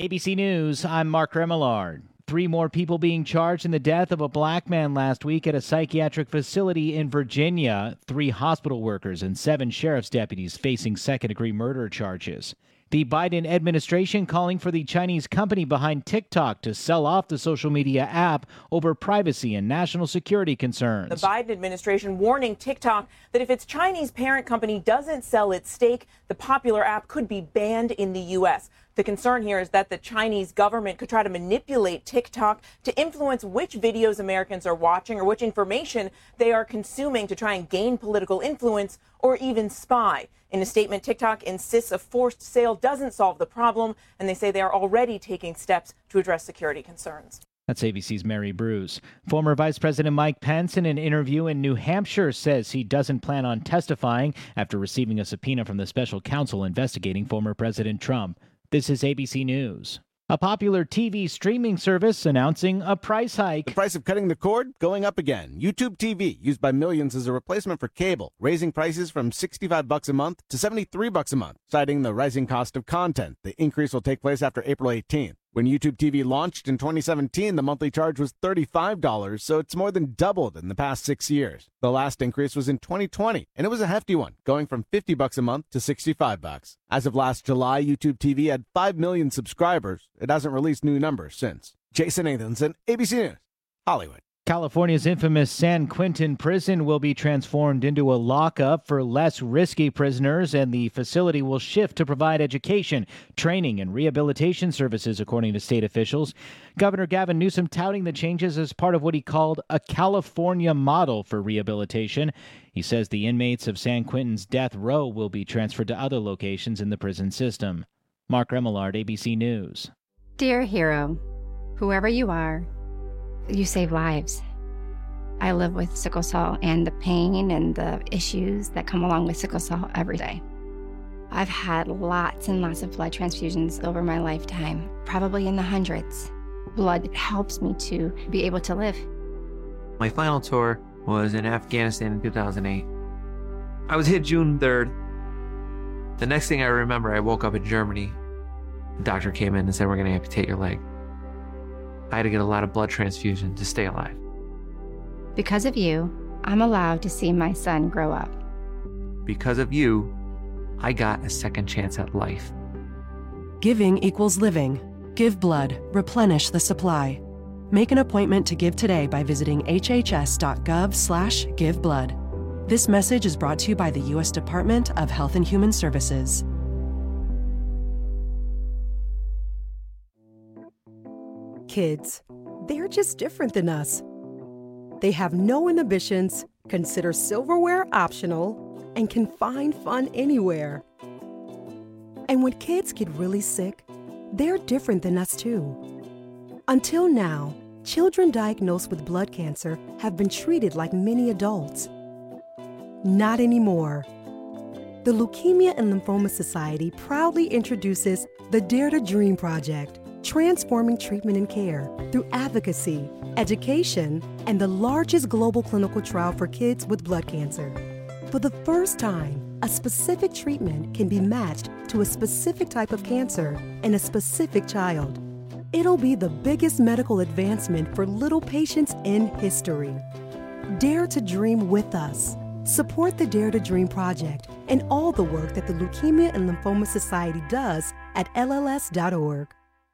ABC News, I'm Mark Remillard. 3 more people being charged in the death of a black man last week at a psychiatric facility in Virginia. 3 hospital workers and 7 sheriff's deputies facing second-degree murder charges. The Biden administration calling for the Chinese company behind TikTok to sell off the social media app over privacy and national security concerns. The Biden administration warning TikTok that if its Chinese parent company doesn't sell its stake, the popular app could be banned in the U.S. The concern here is that the Chinese government could try to manipulate TikTok to influence which videos Americans are watching or which information they are consuming to try and gain political influence or even spy. In a statement, TikTok insists a forced sale doesn't solve the problem, and they say they are already taking steps to address security concerns. That's ABC's Mary Bruce. Former Vice President Mike Pence, in an interview in New Hampshire, says he doesn't plan on testifying after receiving a subpoena from the special counsel investigating former President Trump. This is ABC News. A popular TV streaming service announcing a price hike. The price of cutting the cord going up again. YouTube TV, used by millions as a replacement for cable, raising prices from $65 a month to $73 a month, citing the rising cost of content. The increase will take place after April 18th. When YouTube TV launched in 2017, the monthly charge was $35, so it's more than doubled in the past 6 years. The last increase was in 2020, and it was a hefty one, going from $50 a month to $65. As of last July, YouTube TV had 5 million subscribers. It hasn't released new numbers since. Jason Nathanson, ABC News, Hollywood. California's infamous San Quentin prison will be transformed into a lockup for less risky prisoners, and the facility will shift to provide education, training, and rehabilitation services, according to state officials. Governor Gavin Newsom touting the changes as part of what he called a California model for rehabilitation. He says the inmates of San Quentin's death row will be transferred to other locations in the prison system. Mark Remillard, ABC News. Dear hero, whoever you are, you save lives. I live with sickle cell and the pain and the issues that come along with sickle cell every day. I've had lots and lots of blood transfusions over my lifetime, probably in the hundreds. Blood helps me to be able to live. My final tour was in Afghanistan in 2008. I was hit June 3rd. The next thing I remember, I woke up in Germany. The doctor came in and said, "We're going to amputate your leg." I had to get a lot of blood transfusion to stay alive. Because of you, I'm allowed to see my son grow up. Because of you, I got a second chance at life. Giving equals living. Give blood. Replenish the supply. Make an appointment to give today by visiting hhs.gov/giveblood. This message is brought to you by the U.S. Department of Health and Human Services. Kids, they're just different than us. They have no inhibitions, consider silverware optional, and can find fun anywhere. And when kids get really sick, they're different than us too. Until now, children diagnosed with blood cancer have been treated like many adults. Not anymore. The Leukemia and Lymphoma Society proudly introduces the Dare to Dream Project, transforming treatment and care through advocacy, education, and the largest global clinical trial for kids with blood cancer. For the first time, a specific treatment can be matched to a specific type of cancer in a specific child. It'll be the biggest medical advancement for little patients in history. Dare to dream with us. Support the Dare to Dream Project and all the work that the Leukemia and Lymphoma Society does at LLS.org.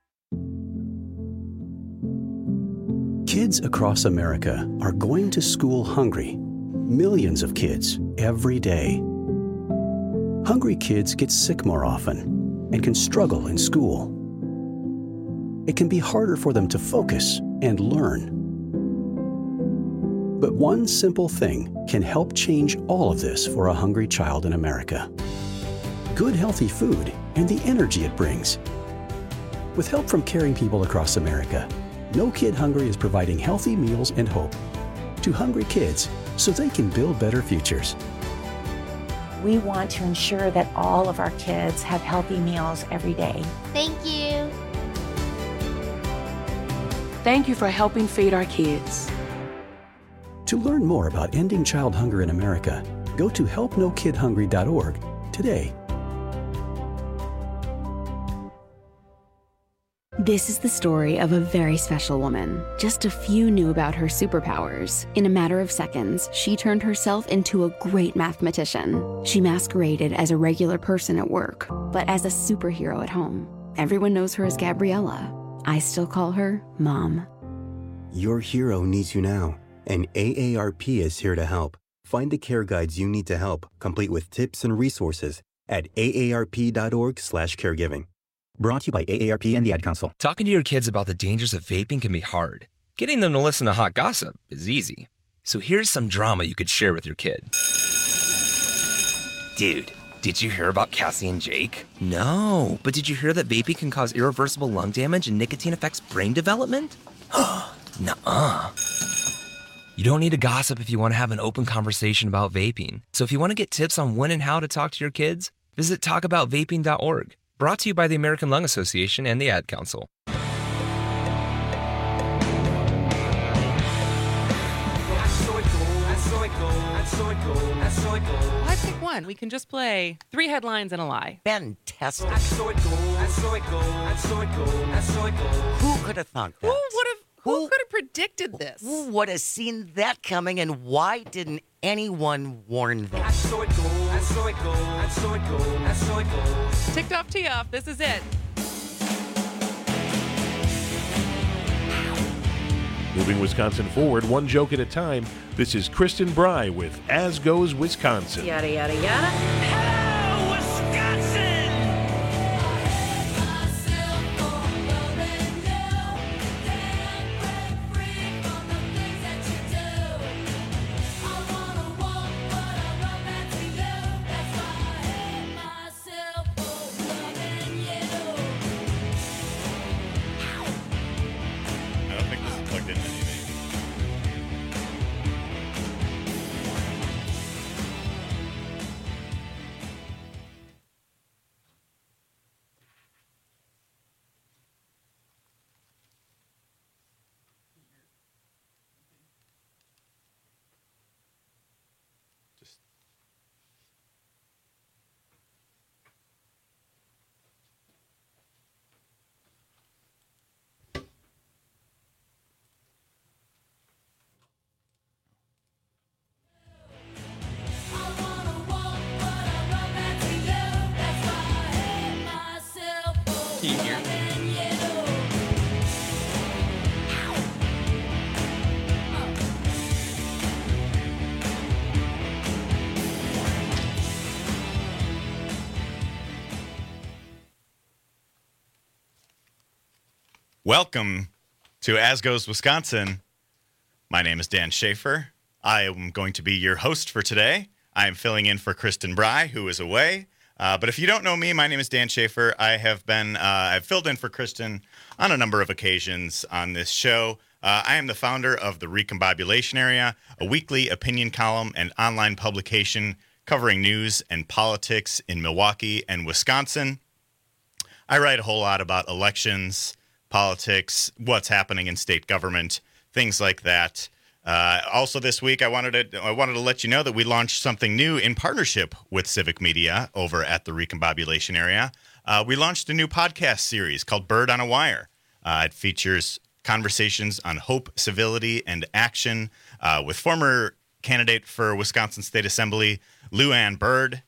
Kids across America are going to school hungry. Millions of kids every day. Hungry kids get sick more often and can struggle in school. It can be harder for them to focus and learn. But one simple thing can help change all of this for a hungry child in America. Good, healthy food and the energy it brings. With help from caring people across America, No Kid Hungry is providing healthy meals and hope to hungry kids so they can build better futures. We want to ensure that all of our kids have healthy meals every day. Thank you. Thank you for helping feed our kids. To learn more about ending child hunger in America, go to helpnokidhungry.org today. This is the story of a very special woman. Just a few knew about her superpowers. In a matter of seconds, she turned herself into a great mathematician. She masqueraded as a regular person at work, but as a superhero at home. Everyone knows her as Gabriella. I still call her Mom. Your hero needs you now, and AARP is here to help. Find the care guides you need to help, complete with tips and resources at aarp.org/caregiving. Brought to you by AARP and the Ad Council. Talking to your kids about the dangers of vaping can be hard. Getting them to listen to hot gossip is easy. So here's some drama you could share with your kid. Dude, did you hear about Cassie and Jake? No, but did you hear that vaping can cause irreversible lung damage and nicotine affects brain development? Nuh-uh. You don't need to gossip if you want to have an open conversation about vaping. So if you want to get tips on when and how to talk to your kids, visit talkaboutvaping.org. Brought to you by the American Lung Association and the Ad Council. I pick one. We can just play 3 headlines and a lie. Fantastic. Who could have thought that? Who could have predicted this? Who would have seen that coming, and why didn't anyone warn them? Ticked off, tee off. This is it. Moving Wisconsin forward, one joke at a time. This is Kristen Bry with As Goes Wisconsin. Yada, yada, yada. Hello, Wisconsin! Welcome to As Goes Wisconsin. My name is Dan Schaefer. I am going to be your host for today. I am filling in for Kristen Bry, who is away. But if you don't know me, my name is Dan Schaefer. I've filled in for Kristen on a number of occasions on this show. I am the founder of the Recombobulation Area, a weekly opinion column and online publication covering news and politics in Milwaukee and Wisconsin. I write a whole lot about elections, politics, what's happening in state government, things like that. Also this week, I wanted to let you know that we launched something new in partnership with Civic Media over at the Recombobulation Area. We launched a new podcast series called Bird on a Wire. It features conversations on hope, civility, and action with former candidate for Wisconsin State Assembly, Lou Ann Bird.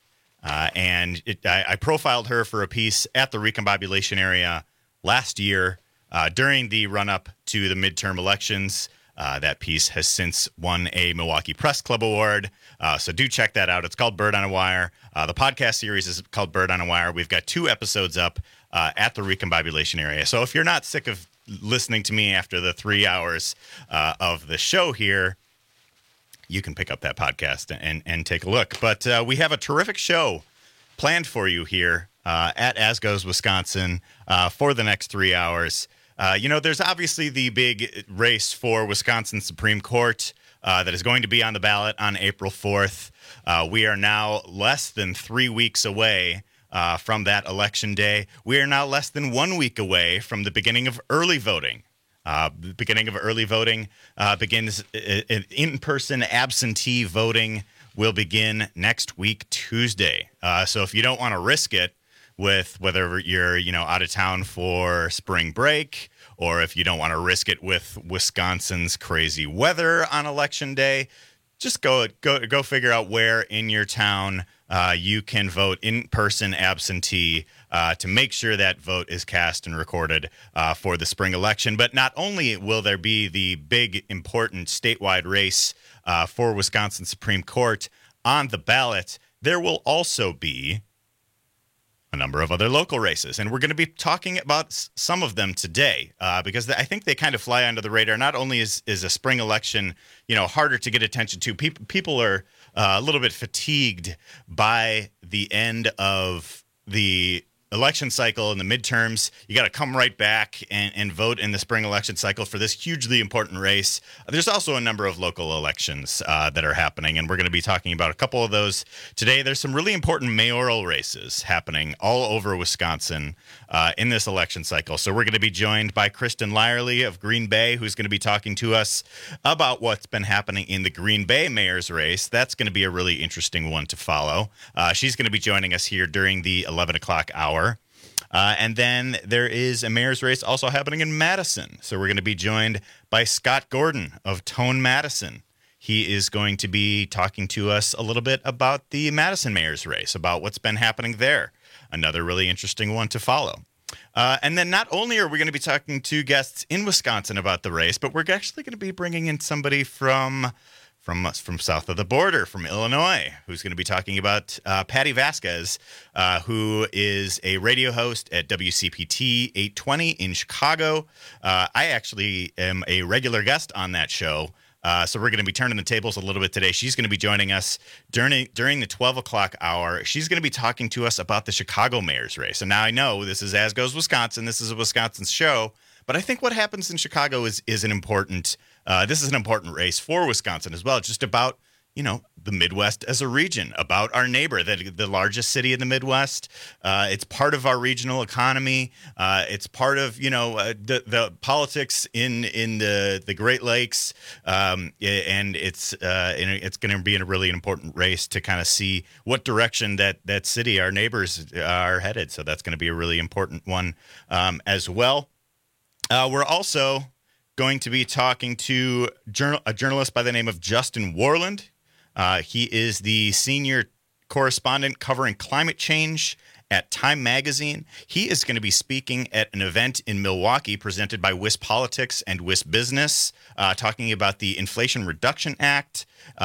I profiled her for a piece at the Recombobulation Area last year during the run-up to the midterm elections. That piece has since won a Milwaukee Press Club Award, so do check that out. It's called Bird on a Wire. The podcast series is called Bird on a Wire. We've got 2 episodes up at the Recombobulation Area. So if you're not sick of listening to me after the 3 hours of the show here, you can pick up that podcast and take a look. But we have a terrific show planned for you here at As Goes Wisconsin for the next 3 hours. There's obviously the big race for Wisconsin Supreme Court that is going to be on the ballot on April 4th. We are now less than 3 weeks away from that election day. We are now less than 1 week away from the beginning of early voting. The beginning of early voting begins in-person absentee voting will begin next week, Tuesday. So if you don't want to risk it, with whether you're, out of town for spring break, or if you don't want to risk it with Wisconsin's crazy weather on election day. Just go figure out where in your town you can vote in person absentee to make sure that vote is cast and recorded for the spring election. But not only will there be the big, important statewide race for Wisconsin Supreme Court on the ballot, there will also be a number of other local races. And we're going to be talking about some of them today because I think they kind of fly under the radar. Not only is a spring election, harder to get attention to, people are a little bit fatigued by the end of the election cycle and the midterms. You got to come right back and vote in the spring election cycle for this hugely important race. There's also a number of local elections that are happening, and we're going to be talking about a couple of those today. There's some really important mayoral races happening all over Wisconsin in this election cycle. So we're going to be joined by Kristen Lyerly of Green Bay, who's going to be talking to us about what's been happening in the Green Bay mayor's race. That's going to be a really interesting one to follow. She's going to be joining us here during the 11 o'clock hour. And then there is a mayor's race also happening in Madison. So we're going to be joined by Scott Gordon of Tone Madison. He is going to be talking to us a little bit about the Madison mayor's race, about what's been happening there. Another really interesting one to follow. And then not only are we going to be talking to guests in Wisconsin about the race, but we're actually going to be bringing in somebody from south of the border, from Illinois, who's going to be talking about Patty Vasquez, who is a radio host at WCPT 820 in Chicago. I actually am a regular guest on that show, so we're going to be turning the tables a little bit today. She's going to be joining us during the 12 o'clock hour. She's going to be talking to us about the Chicago mayor's race. And now I know this is As Goes Wisconsin. This is a Wisconsin show. But I think what happens in Chicago is an important this is an important race for Wisconsin as well. It's just about, the Midwest as a region, about our neighbor, the largest city in the Midwest. It's part of our regional economy. It's part of, the politics in the Great Lakes. And it's going to be a really important race to kind of see what direction that city, our neighbors, are headed. So that's going to be a really important one as well. We're also going to be talking to a journalist by the name of Justin Warland. He is the senior correspondent covering climate change at Time Magazine. He is going to be speaking at an event in Milwaukee presented by WIS Politics and WIS Business, talking about the Inflation Reduction Act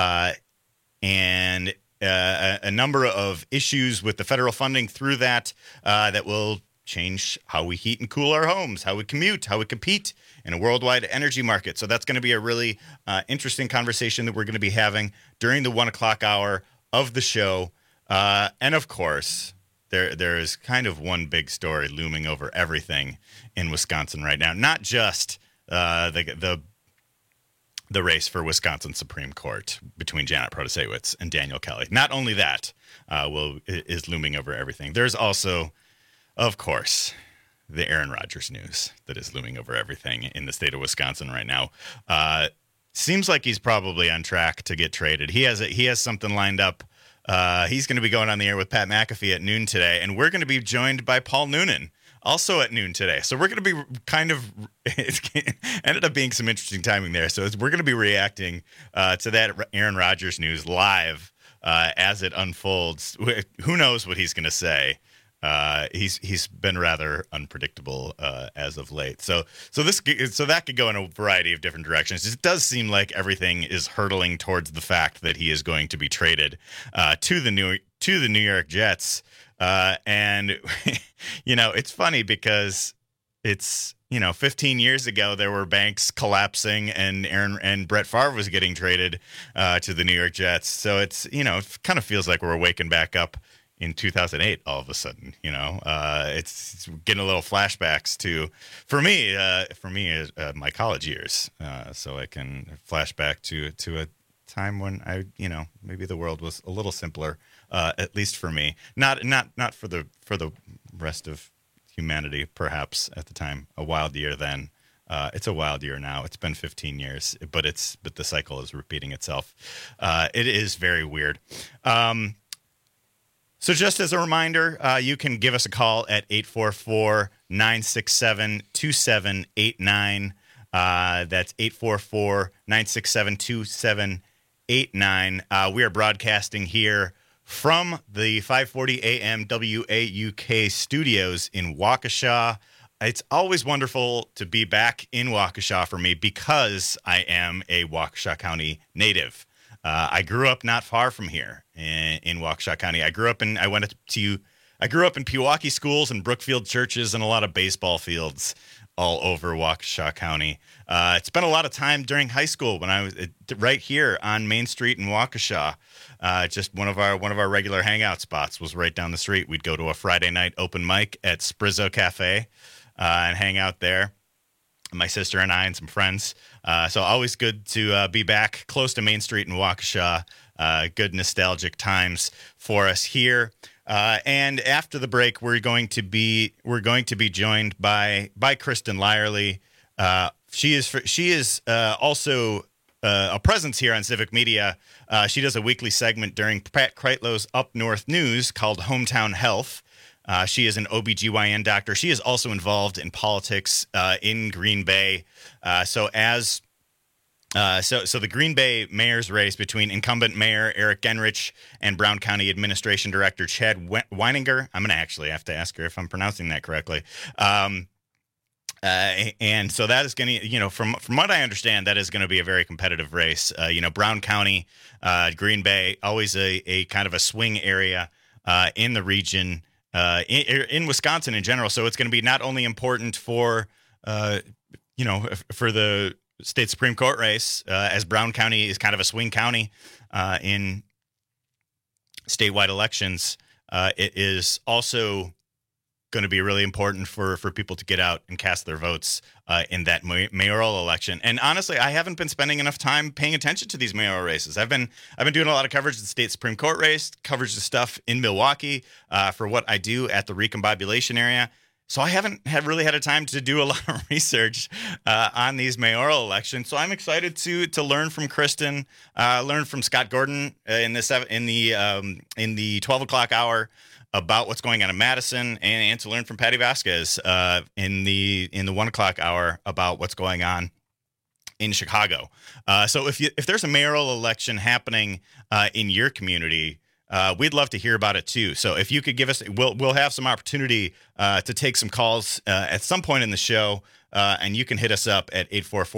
and a number of issues with the federal funding through that that will change how we heat and cool our homes, how we commute, how we compete in a worldwide energy market. So that's going to be a really interesting conversation that we're going to be having during the 1 o'clock hour of the show. And of course, there is kind of one big story looming over everything in Wisconsin right now. Not just the race for Wisconsin Supreme Court between Janet Protasiewicz and Daniel Kelly. Not only that is looming over everything. There's also, of course, the Aaron Rodgers news that is looming over everything in the state of Wisconsin right now. Seems like he's probably on track to get traded. He has something lined up. He's going to be going on the air with Pat McAfee at noon today, and we're going to be joined by Paul Noonan also at noon today. So we're going to be it ended up being some interesting timing there. So we're going to be reacting to that Aaron Rodgers news live as it unfolds. Who knows what he's going to say? He's been rather unpredictable as of late. So that could go in a variety of different directions. It does seem like everything is hurtling towards the fact that he is going to be traded to the New York Jets. And it's funny because it's 15 years ago there were banks collapsing and Brett Favre was getting traded to the New York Jets. So it's it kind of feels like we're waking back up in 2008 all of a sudden. It's getting a little flashbacks to for me my college years, so I can flash back to a time when I maybe the world was a little simpler, at least for me, not for the rest of humanity, perhaps at the time. A wild year then. It's a wild year now. It's been 15 years, but the cycle is repeating itself. It is very weird. So just as a reminder, you can give us a call at 844-967-2789. That's 844-967-2789. We are broadcasting here from the 540 AM WAUK studios in Waukesha. It's always wonderful to be back in Waukesha for me because I am a Waukesha County native. I grew up not far from here in Waukesha County. I grew up in Pewaukee schools and Brookfield churches and a lot of baseball fields all over Waukesha County. Spent a lot of time during high school when I was right here on Main Street in Waukesha. Just one of our regular hangout spots was right down the street. We'd go to a Friday night open mic at Sprizzo Cafe and hang out there. My sister and I and some friends. So always good to be back close to Main Street in Waukesha. Good nostalgic times for us here. And after the break, we're going to be joined by Kristen Lyerly. She is also a presence here on Civic Media. She does a weekly segment during Pat Kreitlow's Up North News called Hometown Health. She is an OBGYN doctor. She is also involved in politics in Green Bay. So the Green Bay mayor's race between incumbent Mayor Eric Genrich and Brown County Administration Director Chad Weininger. I'm going to actually have to ask her if I'm pronouncing that correctly. And so that is going to, from what I understand, that is going to be a very competitive race. Brown County, Green Bay, always a kind of a swing area in the region. In Wisconsin in general. So it's going to be not only important for the state Supreme Court race, as Brown County is kind of a swing county in statewide elections. It is also going to be really important for people to get out and cast their votes in that mayoral election. And honestly, I haven't been spending enough time paying attention to these mayoral races. I've been doing a lot of coverage of the state Supreme Court race, coverage of stuff in Milwaukee for what I do at the recombobulation area. So I haven't really had a time to do a lot of research on these mayoral elections. So I'm excited to learn from Kristen, learn from Scott Gordon in the 12 o'clock hour about what's going on in Madison, and to learn from Patty Vasquez in the 1 o'clock hour about what's going on in Chicago. So if there's a mayoral election happening in your community, we'd love to hear about it too. So if you could give us, we'll have some opportunity to take some calls at some point in the show, and you can hit us up at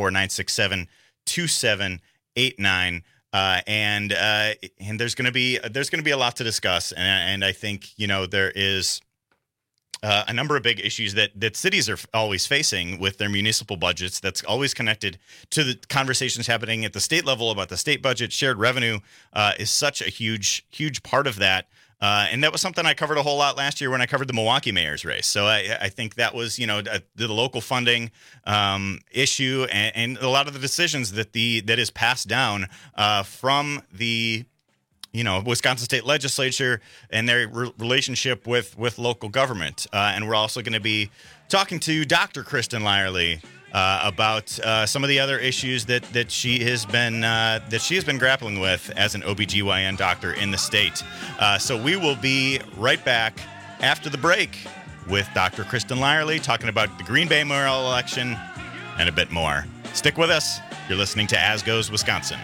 844-967-2789. And there's going to be a lot to discuss, and I think there is a number of big issues that cities are always facing with their municipal budgets. That's always connected to the conversations happening at the state level about the state budget. Shared revenue is such a huge part of that. And that was something I covered a whole lot last year when I covered the Milwaukee mayor's race. So I think that was, the local funding issue and a lot of the decisions that is passed down from the Wisconsin State Legislature and their relationship with local government. And we're also going to be talking to Dr. Kristen Lyerly about some of the other issues that she has been grappling with as an OBGYN doctor in the state. So we will be right back after the break with Dr. Kristen Lyerly talking about the Green Bay mayoral election and a bit more. Stick with us. You're listening to As Goes Wisconsin.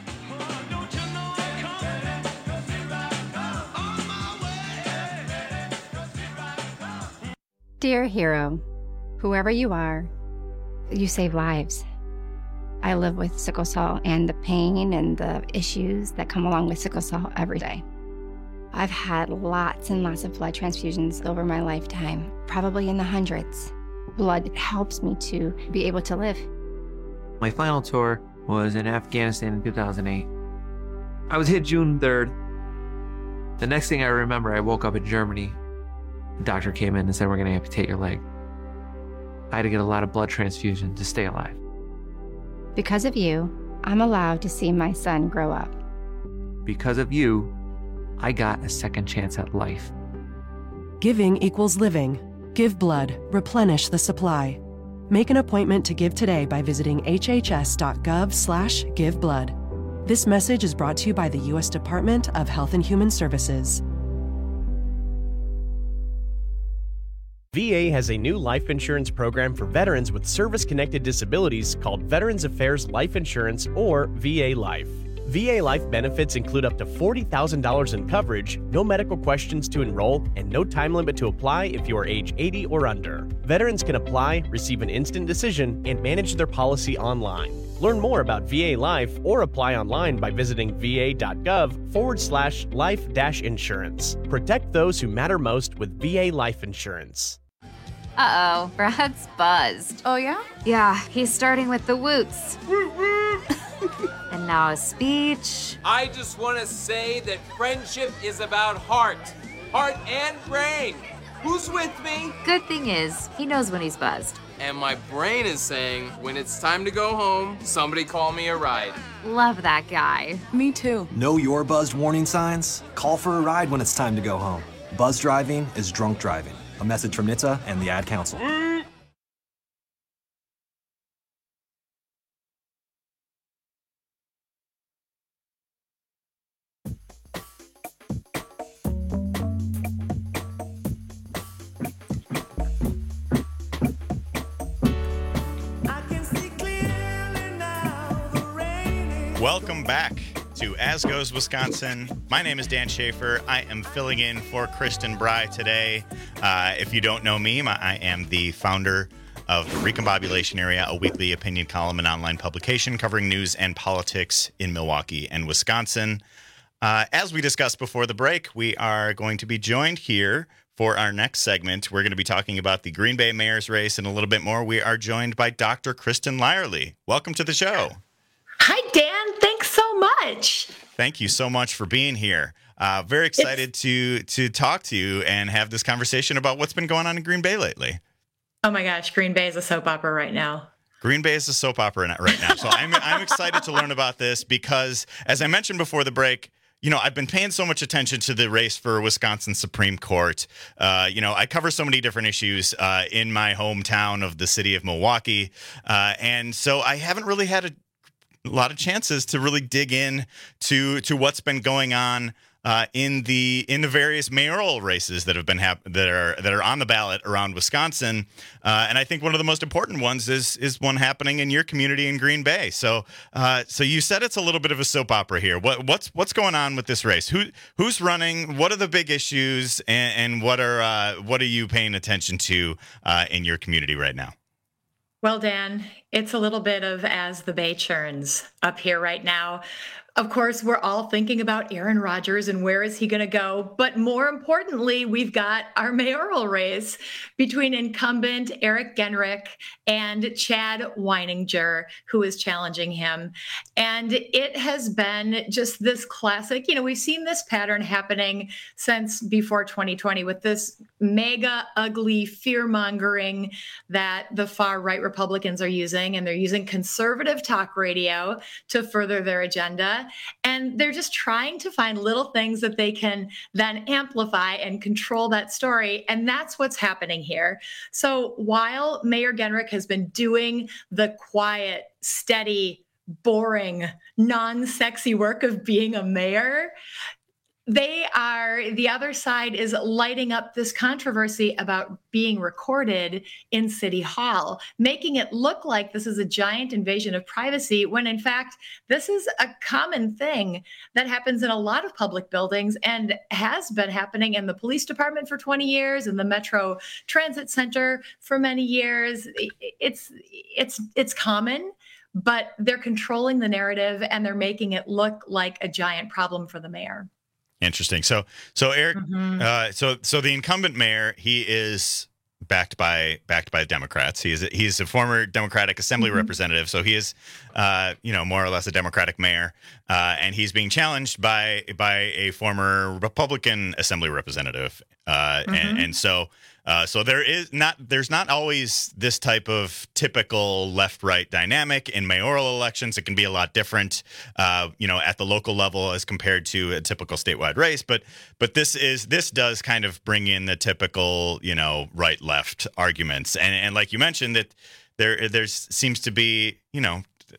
Dear hero, whoever you are, you save lives. I live with sickle cell and the pain and the issues that come along with sickle cell every day. I've had lots and lots of blood transfusions over my lifetime, probably in the hundreds. Blood helps me to be able to live. My final tour was in Afghanistan in 2008. I was hit June 3rd. The next thing I remember, I woke up in Germany. The doctor came in and said, "We're going to amputate your leg." I had to get a lot of blood transfusion to stay alive. Because of you, I'm allowed to see my son grow up. Because of you, I got a second chance at life. Giving equals living. Give blood. Replenish the supply. Make an appointment to give today by visiting hhs.gov/giveblood. This message is brought to you by the U.S. Department of Health and Human Services. VA has a new life insurance program for veterans with service-connected disabilities called Veterans Affairs Life Insurance, or VA Life. VA Life benefits include up to $40,000 in coverage, no medical questions to enroll, and no time limit to apply if you are age 80 or under. Veterans can apply, receive an instant decision, and manage their policy online. Learn more about VA Life or apply online by visiting va.gov/life-insurance. Protect those who matter most with VA Life Insurance. Uh-oh, Brad's buzzed. Oh, yeah? Yeah, he's starting with the woots. And now a speech. I just want to say that friendship is about heart and brain. Who's with me? Good thing is, he knows when he's buzzed. And my brain is saying, when it's time to go home, somebody call me a ride. Love that guy. Me too. Know your buzzed warning signs? Call for a ride when it's time to go home. Buzz driving is drunk driving. A message from NHTSA and the Ad Council. Welcome back to As Goes Wisconsin. My name is Dan Schaefer. I am filling in for Kristen Bry today. If you don't know me, I am the founder of the Recombobulation Area, a weekly opinion column and online publication covering news and politics in Milwaukee and Wisconsin. As we discussed before the break, we are going to be joined here for our next segment. We're going to be talking about the Green Bay mayor's race and a little bit more. We are joined by Dr. Kristen Lyerly. Welcome to the show. Hi, Dan. Thanks so much. Thank you so much for being here. Very excited to talk to you and have this conversation about what's been going on in Green Bay lately. Oh my gosh, Green Bay is a soap opera right now. Green Bay is a soap opera right now. So I'm excited to learn about this because, as I mentioned before the break, you know, I've been paying so much attention to the race for Wisconsin Supreme Court. You know, I cover so many different issues in my hometown of the city of Milwaukee. And so I haven't really had a lot of chances to really dig in to what's been going on in the various mayoral races that have been that are on the ballot around Wisconsin, and I think one of the most important ones is one happening in your community in Green Bay. So you said it's a little bit of a soap opera here. What's going on with this race? Who's running? What are the big issues, and what are you paying attention to in your community right now? Well, Dan, it's a little bit of as the Bay churns up here right now. Of course, we're all thinking about Aaron Rodgers and where is he going to go. But more importantly, we've got our mayoral race between incumbent Eric Genrich and Chad Weininger, who is challenging him. And it has been just this classic, you know, we've seen this pattern happening since before 2020 with this mega ugly fear mongering that the far right Republicans are using. And they're using conservative talk radio to further their agenda. And they're just trying to find little things that they can then amplify and control that story. And that's what's happening here. So while Mayor Genrich has been doing the quiet, steady, boring, non-sexy work of being a mayor, the other side is lighting up this controversy about being recorded in City Hall, making it look like this is a giant invasion of privacy, when in fact, this is a common thing that happens in a lot of public buildings and has been happening in the police department for 20 years, in the Metro Transit Center for many years. It's common, but they're controlling the narrative and they're making it look like a giant problem for the mayor. Interesting. So Eric, so the incumbent mayor, he is backed by Democrats. He's a former Democratic Assembly representative, so he is, more or less a Democratic mayor, and he's being challenged by a former Republican Assembly representative, and so there's not always this type of typical left-right dynamic in mayoral elections. It can be a lot different, at the local level as compared to a typical statewide race. But this does kind of bring in the typical, right-left arguments. And like you mentioned, that there seems to be,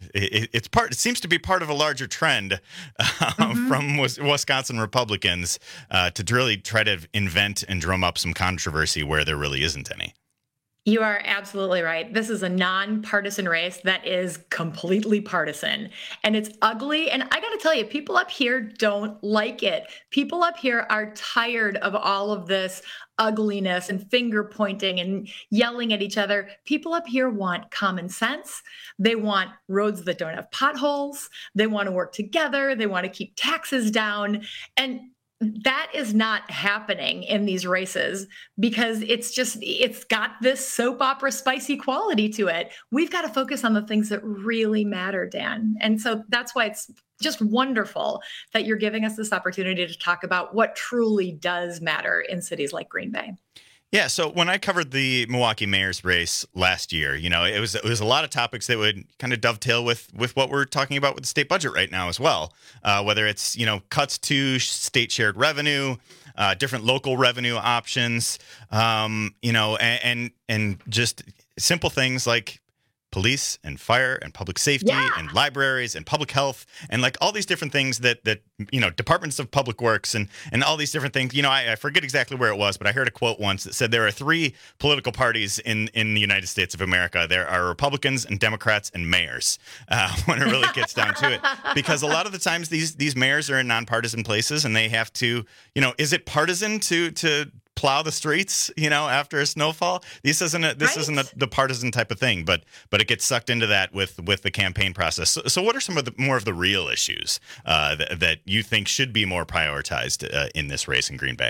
It seems to be part of a larger trend from Wisconsin Republicans to really try to invent and drum up some controversy where there really isn't any. You are absolutely right. This is a nonpartisan race that is completely partisan, and it's ugly. And I got to tell you, people up here don't like it. People up here are tired of all of this ugliness and finger pointing and yelling at each other. People up here want common sense. They want roads that don't have potholes. They want to work together. They want to keep taxes down. And that is not happening in these races because it's got this soap opera spicy quality to it. We've got to focus on the things that really matter, Dan. And so that's why it's just wonderful that you're giving us this opportunity to talk about what truly does matter in cities like Green Bay. Yeah, so when I covered the Milwaukee mayor's race last year, it was a lot of topics that would kind of dovetail with what we're talking about with the state budget right now as well. Whether it's cuts to state shared revenue, different local revenue options, and just simple things like police and fire and public safety and libraries and public health and like all these different things that departments of public works and all these different things. I forget exactly where it was, but I heard a quote once that said there are 3 political parties in the United States of America. There are Republicans and Democrats and mayors when it really gets down to it, because a lot of the times these mayors are in nonpartisan places and they have to, is it partisan to plow the streets, after a snowfall? This isn't the partisan type of thing, but it gets sucked into that with the campaign process. So what are some of the more of the real issues that you think should be more prioritized in this race in Green Bay?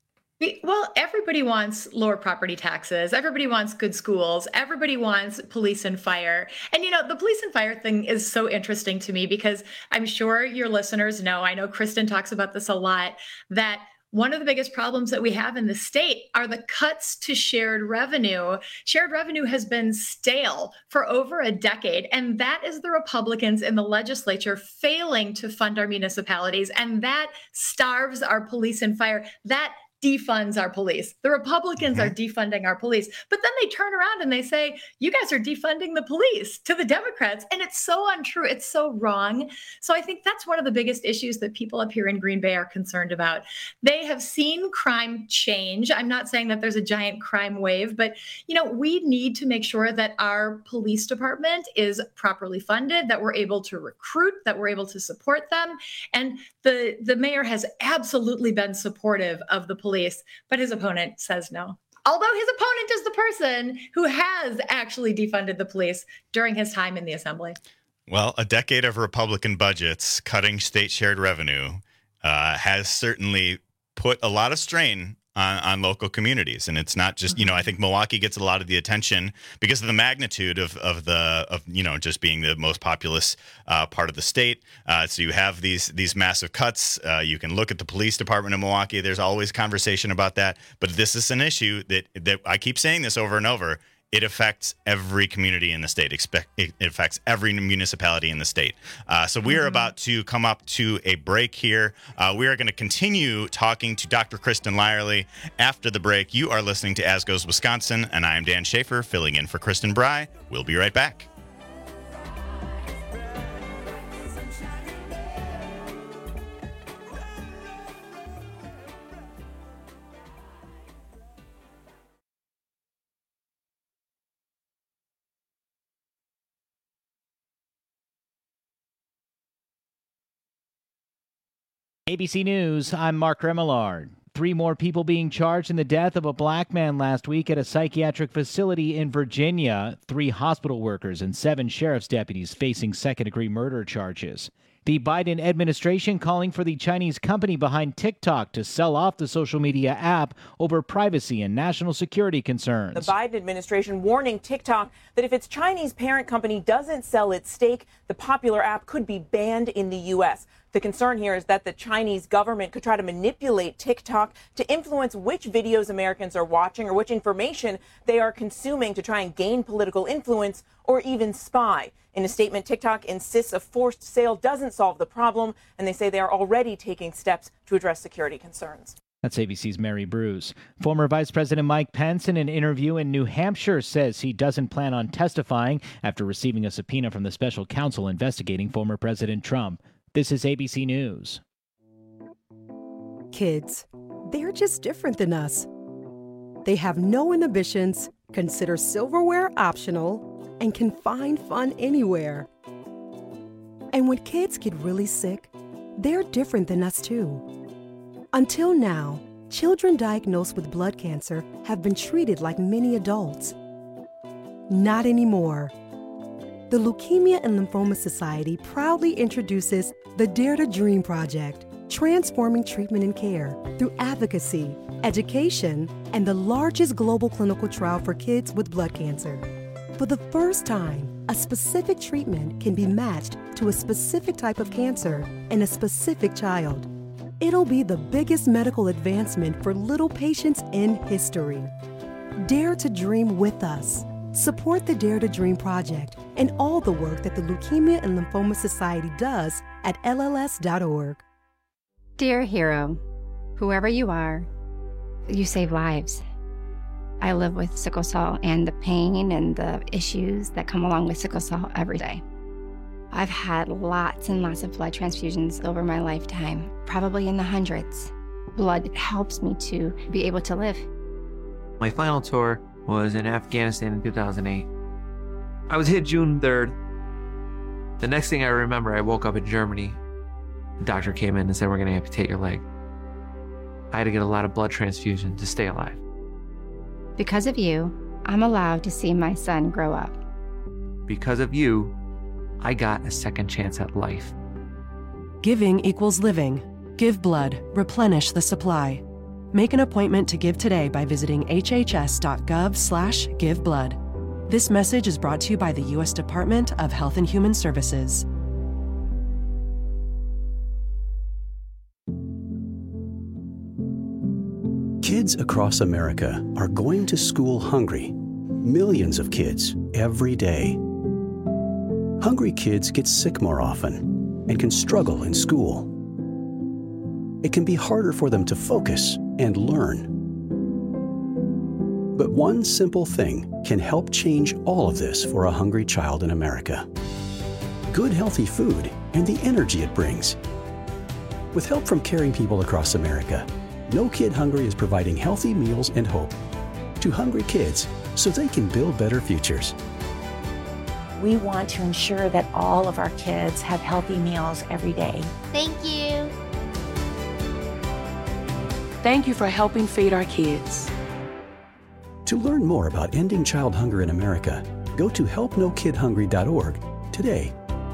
Well, everybody wants lower property taxes. Everybody wants good schools. Everybody wants police and fire. And, the police and fire thing is so interesting to me because I'm sure your listeners know, I know Kristen talks about this a lot, that one of the biggest problems that we have in the state are the cuts to shared revenue. Shared revenue has been stale for over a decade, and that is the Republicans in the legislature failing to fund our municipalities, and that starves our police and fire. That defunds our police. The Republicans are defunding our police, but then they turn around and they say, you guys are defunding the police to the Democrats. And it's so untrue. It's so wrong. So I think that's one of the biggest issues that people up here in Green Bay are concerned about. They have seen crime change. I'm not saying that there's a giant crime wave, but we need to make sure that our police department is properly funded, that we're able to recruit, that we're able to support them. And the mayor has absolutely been supportive of the police, but his opponent says no. Although his opponent is the person who has actually defunded the police during his time in the assembly. Well, a decade of Republican budgets cutting state shared revenue has certainly put a lot of strain on local communities. And it's not just, I think Milwaukee gets a lot of the attention because of the magnitude of just being the most populous part of the state. So you have these massive cuts. You can look at the police department in Milwaukee. There's always conversation about that. But this is an issue that I keep saying this over and over. It affects every community in the state. It affects every municipality in the state. So we are about to come up to a break here. We are going to continue talking to Dr. Kristen Lyerly after the break. You are listening to As Goes Wisconsin, and I am Dan Schaefer, filling in for Kristen Bry. We'll be right back. ABC News, I'm Mark Remillard. 3 more people being charged in the death of a black man last week at a psychiatric facility in Virginia. 3 hospital workers and 7 sheriff's deputies facing second-degree murder charges. The Biden administration calling for the Chinese company behind TikTok to sell off the social media app over privacy and national security concerns. The Biden administration warning TikTok that if its Chinese parent company doesn't sell its stake, the popular app could be banned in the U.S. The concern here is that the Chinese government could try to manipulate TikTok to influence which videos Americans are watching or which information they are consuming to try and gain political influence or even spy. In a statement, TikTok insists a forced sale doesn't solve the problem, and they say they are already taking steps to address security concerns. That's ABC's Mary Bruce. Former Vice President Mike Pence, in an interview in New Hampshire, says he doesn't plan on testifying after receiving a subpoena from the special counsel investigating former President Trump. This is ABC News. Kids, they're just different than us. They have no inhibitions, consider silverware optional, and can find fun anywhere. And when kids get really sick, they're different than us too. Until now, children diagnosed with blood cancer have been treated like many adults. Not anymore. The Leukemia and Lymphoma Society proudly introduces the Dare to Dream Project, transforming treatment and care through advocacy, education, and the largest global clinical trial for kids with blood cancer. For the first time, a specific treatment can be matched to a specific type of cancer in a specific child. It'll be the biggest medical advancement for little patients in history. Dare to dream with us. Support the Dare to Dream Project and all the work that the Leukemia and Lymphoma Society does at LLS.org. Dear hero, whoever you are, you save lives. I live with sickle cell and the pain and the issues that come along with sickle cell every day. I've had lots and lots of blood transfusions over my lifetime, probably in the hundreds. Blood helps me to be able to live. My final tour was in Afghanistan in 2008. I was hit June 3rd. The next thing I remember, I woke up in Germany. The doctor came in and said, "We're going to amputate your leg." I had to get a lot of blood transfusion to stay alive. Because of you, I'm allowed to see my son grow up. Because of you, I got a second chance at life. Giving equals living. Give blood. Replenish the supply. Make an appointment to give today by visiting hhs.gov/giveblood. This message is brought to you by the U.S. Department of Health and Human Services. Kids across America are going to school hungry. Millions of kids every day. Hungry kids get sick more often and can struggle in school. It can be harder for them to focus and learn. But one simple thing can help change all of this for a hungry child in America. Good healthy food and the energy it brings. With help from caring people across America, No Kid Hungry is providing healthy meals and hope to hungry kids so they can build better futures. We want to ensure that all of our kids have healthy meals every day. Thank you. Thank you for helping feed our kids. To learn more about ending child hunger in America, go to helpnokidhungry.org today.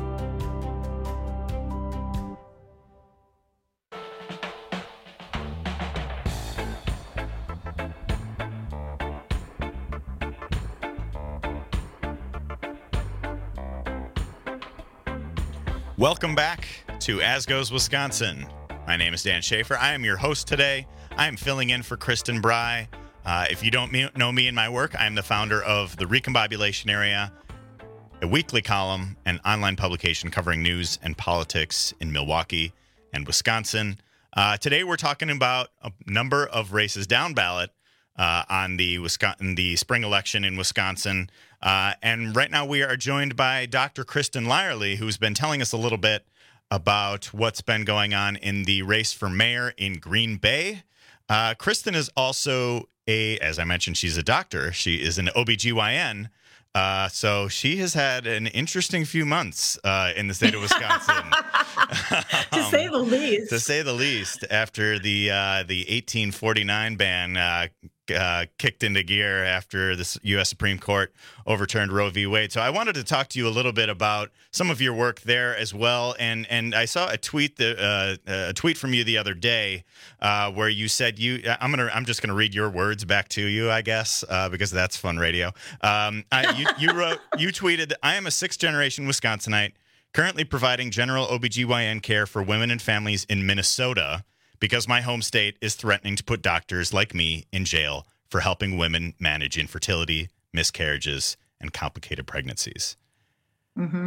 Welcome back to As Goes Wisconsin. My name is Dan Schaefer. I am your host today. I am filling in for Kristen Bry. If you don't know me and my work, I am the founder of the Recombobulation Area, a weekly column and online publication covering news and politics in Milwaukee and Wisconsin. Today we're talking about a number of races down ballot on the spring election in Wisconsin. And right now we are joined by Dr. Kristen Lyerly, who's been telling us a little bit about what's been going on in the race for mayor in Green Bay. Kristen is also as I mentioned, she's a doctor. She is an OBGYN. So she has had an interesting few months in the state of Wisconsin. To say the least. To say the least, after the 1849 ban kicked into gear after the U.S. Supreme Court overturned Roe v. Wade. So I wanted to talk to you a little bit about some of your work there as well. And I saw a tweet from you the other day where you said I'm just gonna read your words back to you, I guess, because that's fun radio. You tweeted, "I am a 6th-generation Wisconsinite currently providing general OBGYN care for women and families in Minnesota because my home state is threatening to put doctors like me in jail for helping women manage infertility, miscarriages, and complicated pregnancies." Mm-hmm.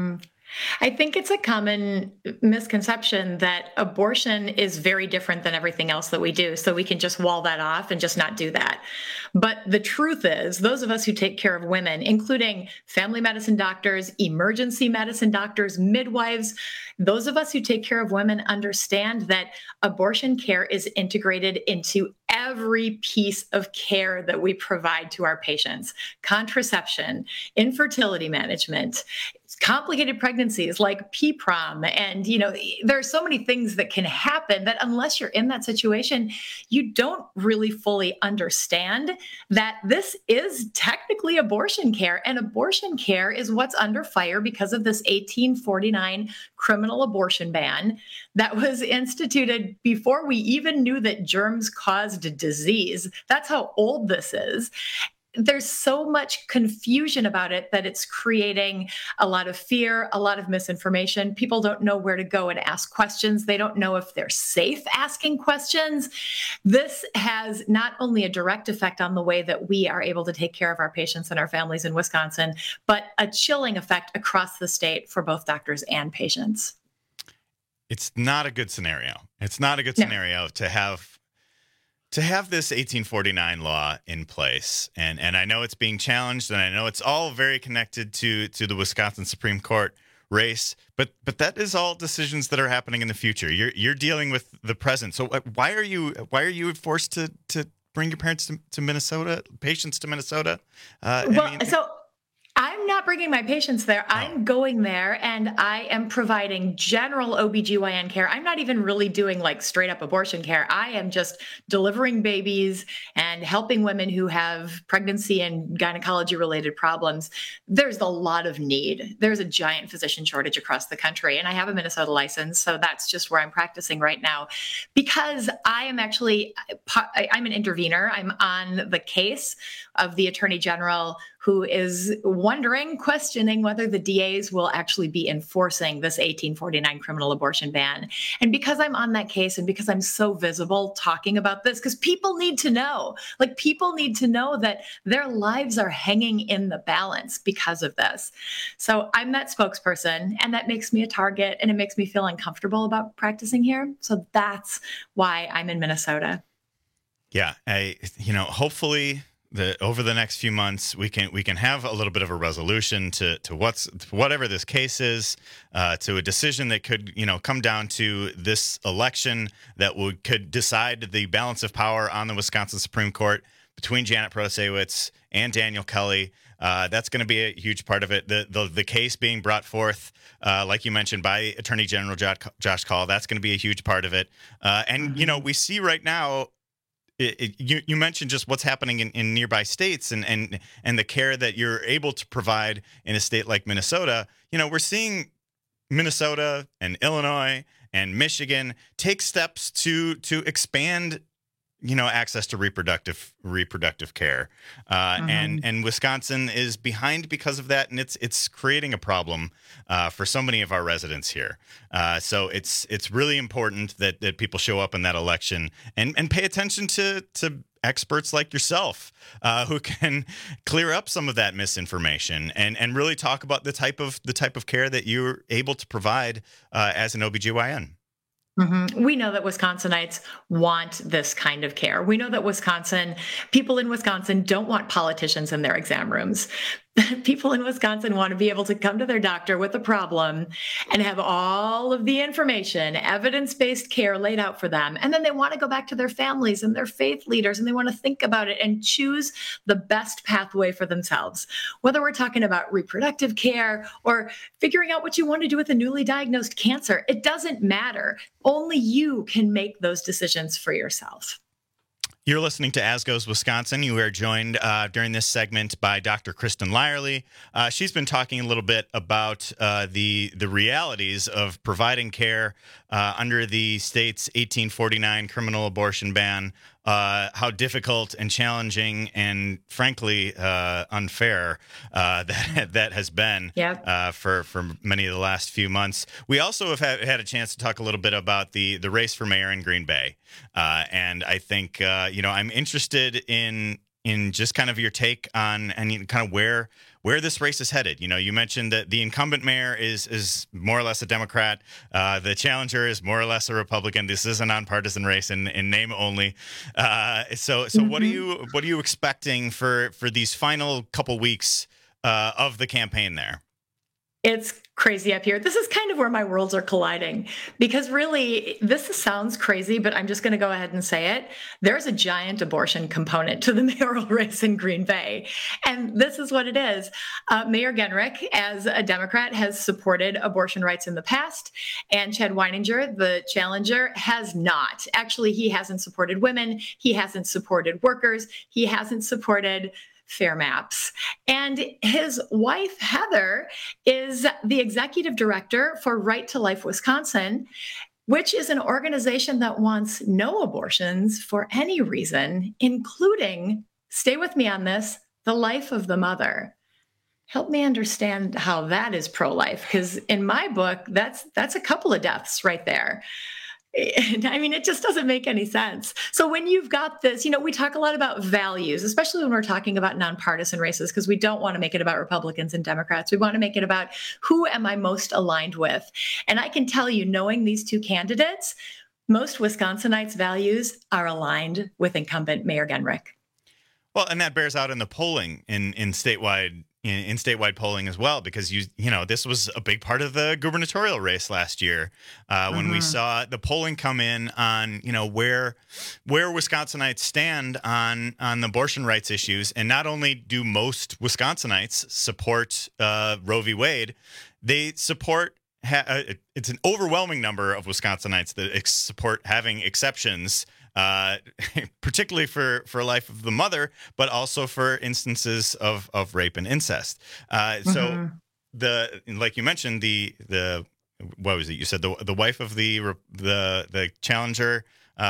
I think it's a common misconception that abortion is very different than everything else that we do. So we can just wall that off and just not do that. But the truth is, those of us who take care of women, including family medicine doctors, emergency medicine doctors, midwives, those of us who take care of women understand that abortion care is integrated into every piece of care that we provide to our patients. Contraception, infertility management, complicated pregnancies like PPROM. And, there are so many things that can happen that unless you're in that situation, you don't really fully understand that this is technically abortion care. And abortion care is what's under fire because of this 1849 criminal abortion ban that was instituted before we even knew that germs caused disease. That's how old this is. There's so much confusion about it that it's creating a lot of fear, a lot of misinformation. People don't know where to go and ask questions. They don't know if they're safe asking questions. This has not only a direct effect on the way that we are able to take care of our patients and our families in Wisconsin, but a chilling effect across the state for both doctors and patients. It's not a good scenario. It's not a good scenario to have this 1849 law in place. And I know it's being challenged, and I know it's all very connected to the Wisconsin Supreme Court race, but that is all decisions that are happening in the future. You're dealing with the present. So why are you forced to bring your parents to Minnesota, patients to Minnesota? I'm not bringing my patients there. I'm going there and I am providing general OBGYN care. I'm not even really doing like straight up abortion care. I am just delivering babies and helping women who have pregnancy and gynecology related problems. There's a lot of need. There's a giant physician shortage across the country. And I have a Minnesota license. So that's just where I'm practicing right now because I'm an intervener. I'm on the case of the Attorney General who is questioning whether the DAs will actually be enforcing this 1849 criminal abortion ban. And because I'm on that case and because I'm so visible talking about this, because people need to know, that their lives are hanging in the balance because of this. So I'm that spokesperson, and that makes me a target, and it makes me feel uncomfortable about practicing here. So that's why I'm in Minnesota. Yeah, hopefully over the next few months, we can have a little bit of a resolution to whatever this case is, to a decision that could come down to this election that could decide the balance of power on the Wisconsin Supreme Court between Janet Protasiewicz and Daniel Kelly. That's going to be a huge part of it. The case being brought forth, like you mentioned, by Attorney General Josh Kaul, that's going to be a huge part of it. And we see right now. You mentioned just what's happening in nearby states and the care that you're able to provide in a state like Minnesota. We're seeing Minnesota and Illinois and Michigan take steps to expand access to reproductive care, and Wisconsin is behind because of that, and it's creating a problem for so many of our residents here. So it's really important that people show up in that election and pay attention to experts like yourself who can clear up some of that misinformation and really talk about the type of care that you're able to provide as an OBGYN. Mm-hmm. We know that Wisconsinites want this kind of care. We know that people in Wisconsin don't want politicians in their exam rooms. People in Wisconsin want to be able to come to their doctor with a problem and have all of the information, evidence-based care laid out for them. And then they want to go back to their families and their faith leaders, and they want to think about it and choose the best pathway for themselves. Whether we're talking about reproductive care or figuring out what you want to do with a newly diagnosed cancer, it doesn't matter. Only you can make those decisions for yourself. You're listening to As Goes Wisconsin. You are joined during this segment by Dr. Kristen Lyerly. She's been talking a little bit about the realities of providing care under the state's 1849 criminal abortion ban, how difficult and challenging and frankly unfair that has been for many of the last few months. We also have had a chance to talk a little bit about the race for mayor in Green Bay. And I think, I'm interested in in just kind of your take on and kind of where this race is headed. You know, you mentioned that the incumbent mayor is more or less a Democrat. The challenger is more or less a Republican. This is a nonpartisan race in name only. So what are you expecting for these final couple weeks of the campaign there? It's crazy up here. This is kind of where my worlds are colliding, because really, this sounds crazy, but I'm just going to go ahead and say it. There's a giant abortion component to the mayoral race in Green Bay. And this is what it is. Mayor Genrich, as a Democrat, has supported abortion rights in the past. And Chad Weininger, the challenger, has not. Actually, he hasn't supported women. He hasn't supported workers. He hasn't supported fair maps. And his wife, Heather, is the executive director for Right to Life Wisconsin, which is an organization that wants no abortions for any reason, including, stay with me on this, the life of the mother. Help me understand how that is pro-life, because in my book, that's a couple of deaths right there. I mean, it just doesn't make any sense. So when you've got this, you know, we talk a lot about values, especially when we're talking about nonpartisan races, because we don't want to make it about Republicans and Democrats. We want to make it about who am I most aligned with? And I can tell you, knowing these two candidates, most Wisconsinites' values are aligned with incumbent Mayor Genrich. Well, and that bears out in the polling in statewide polling as well, because you know this was a big part of the gubernatorial race last year when we saw the polling come in on where Wisconsinites stand on the abortion rights issues. And not only do most Wisconsinites support Roe v. Wade, they support it's an overwhelming number of Wisconsinites that support having exceptions, particularly for life of the mother, but also for instances of rape and incest. So like you mentioned, the what was it? You said the wife of the challenger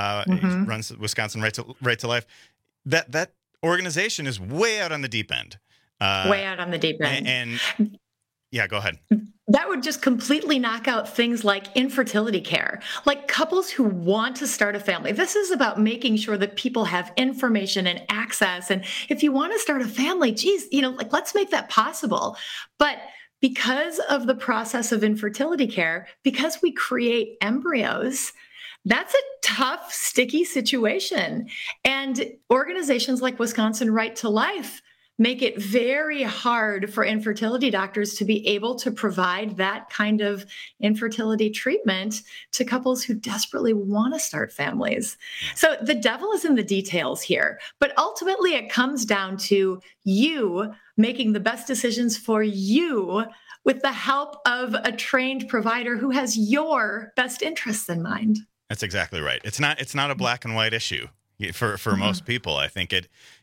runs Wisconsin Right to Life. That organization is way out on the deep end. Way out on the deep end. And yeah, go ahead. That would just completely knock out things like infertility care, like couples who want to start a family. This is about making sure that people have information and access. And if you want to start a family, geez, let's make that possible. But because of the process of infertility care, because we create embryos, that's a tough, sticky situation. And organizations like Wisconsin Right to Life make it very hard for infertility doctors to be able to provide that kind of infertility treatment to couples who desperately want to start families. So the devil is in the details here, but ultimately it comes down to you making the best decisions for you with the help of a trained provider who has your best interests in mind. That's exactly right. It's not a black and white issue for most people. I think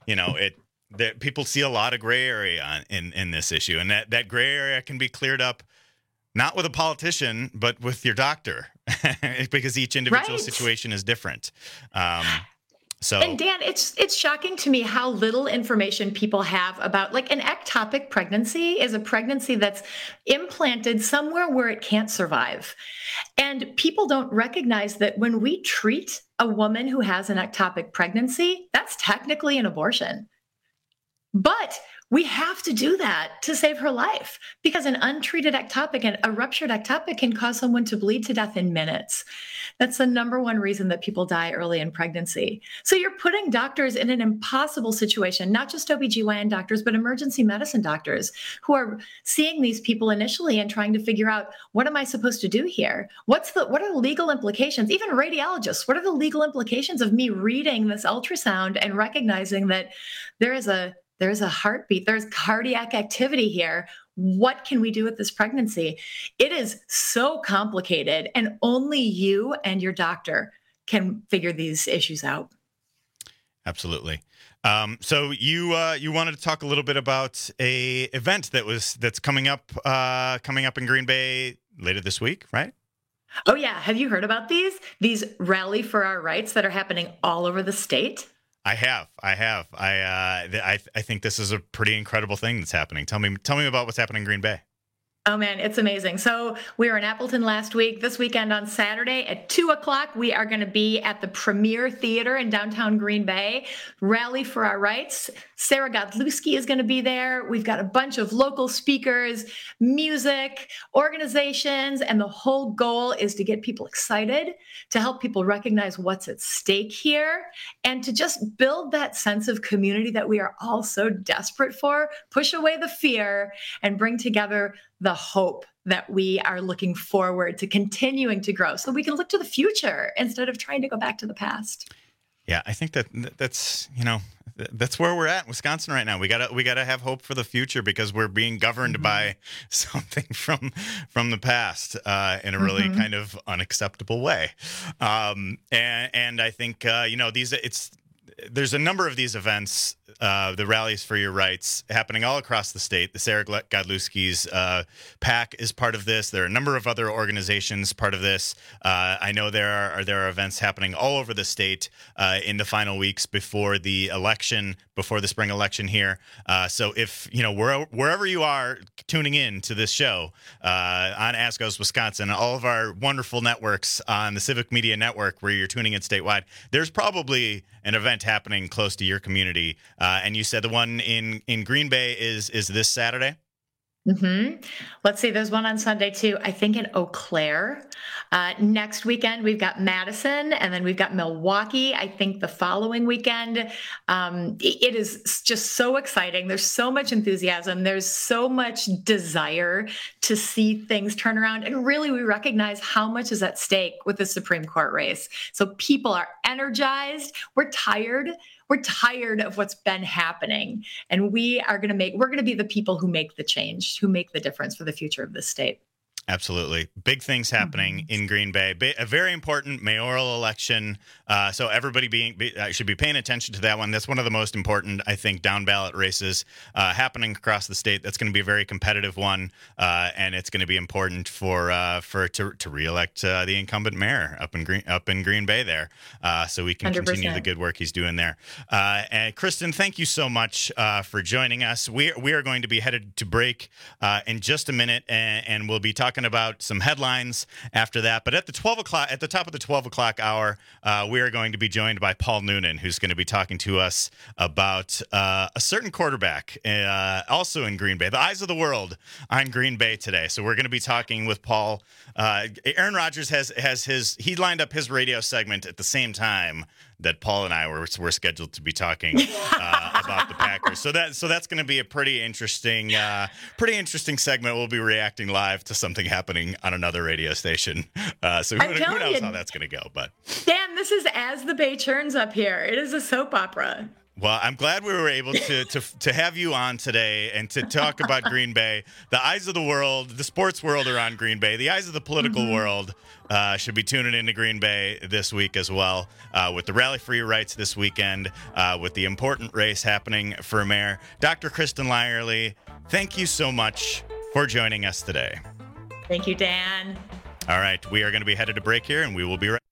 that people see a lot of gray area in this issue, and that gray area can be cleared up not with a politician, but with your doctor, because each individual situation is different. And Dan, it's shocking to me how little information people have about, like, an ectopic pregnancy is a pregnancy that's implanted somewhere where it can't survive. And people don't recognize that when we treat a woman who has an ectopic pregnancy, that's technically an abortion. But we have to do that to save her life, because an untreated ectopic and a ruptured ectopic can cause someone to bleed to death in minutes. That's the number one reason that people die early in pregnancy. So you're putting doctors in an impossible situation, not just OBGYN doctors, but emergency medicine doctors who are seeing these people initially and trying to figure out, what am I supposed to do here? What are the legal implications? Even radiologists, what are the legal implications of me reading this ultrasound and recognizing that there's a heartbeat, there's cardiac activity here. What can we do with this pregnancy? It is so complicated, and only you and your doctor can figure these issues out. Absolutely. So you wanted to talk a little bit about a event that's coming up in Green Bay later this week, right? Oh yeah, have you heard about these Rally for Our Rights that are happening all over the state? I have. I think this is a pretty incredible thing that's happening. Tell me about what's happening in Green Bay. Oh man, it's amazing. So we were in Appleton last week. This weekend on Saturday at 2:00, we are going to be at the Premier Theater in downtown Green Bay. Rally for Our Rights. Sarah Godlewski is going to be there. We've got a bunch of local speakers, music, organizations, and the whole goal is to get people excited, to help people recognize what's at stake here, and to just build that sense of community that we are all so desperate for, push away the fear, and bring together the hope that we are looking forward to continuing to grow so we can look to the future instead of trying to go back to the past. Yeah, I think that's that's where we're at in Wisconsin right now. We gotta have hope for the future because we're being governed by something from the past in a really kind of unacceptable way. And I think there's a number of these events, the rallies for your rights, happening all across the state. The Sarah Godlewski's PAC is part of this. There are a number of other organizations part of this. I know there are events happening all over the state in the final weeks before the election, before the spring election here. So if wherever you are tuning in to this show on As Goes Wisconsin, all of our wonderful networks on the Civic Media Network where you're tuning in statewide, there's probably an event happening close to your community. And you said the one in Green Bay is this Saturday? Let's see, there's one on Sunday too, I think in Eau Claire. Next weekend, we've got Madison, and then we've got Milwaukee, I think the following weekend. It is just so exciting. There's so much enthusiasm. There's so much desire to see things turn around. And really, we recognize how much is at stake with the Supreme Court race. So people are energized. We're tired. We're tired of what's been happening. And we're going to be the people who make the change, who make the difference for the future of this state. Absolutely. Big things happening in Green Bay. A very important mayoral election. So everybody should be paying attention to that one. That's one of the most important, I think, down ballot races happening across the state. That's going to be a very competitive one. And it's going to be important to reelect the incumbent mayor up in Green Bay there. So we can 100%. continue the good work he's doing there. And Kristen, thank you so much for joining us. We are going to be headed to break in just a minute, and we'll be talking about some headlines after that. But at the top of the 12 o'clock hour, we are going to be joined by Paul Noonan, who's going to be talking to us about a certain quarterback, also in Green Bay. The eyes of the world on Green Bay today. So we're going to be talking with Paul. Aaron Rodgers he lined up his radio segment at the same time that Paul and I were scheduled to be talking about the Packers. So that's going to be a pretty interesting segment. We'll be reacting live to something happening on another radio station. So who knows how that's going to go? But Dan, this is As the Bay Churns up here. It is a soap opera. Well, I'm glad we were able to have you on today and to talk about Green Bay. The eyes of the world, the sports world are on Green Bay. The eyes of the political world should be tuning into Green Bay this week as well, with the Rally for Your Rights this weekend, with the important race happening for mayor. Dr. Kristen Lyerly, thank you so much for joining us today. Thank you, Dan. All right, we are going to be headed to break here, and we will be right